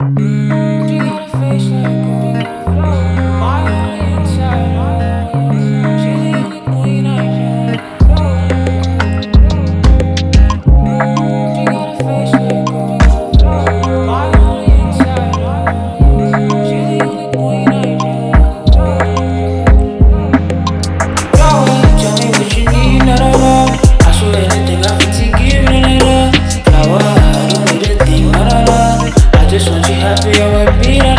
You got a face like gold. Why on the inside? She the only queen I know. You got a face like gold. Why on the inside? She the only queen I know. Tell me what you need, not a lot. I swear anything I fit to give, not a lot. Flower, I don't need a thing, not a lot. I just want you happy, alright, be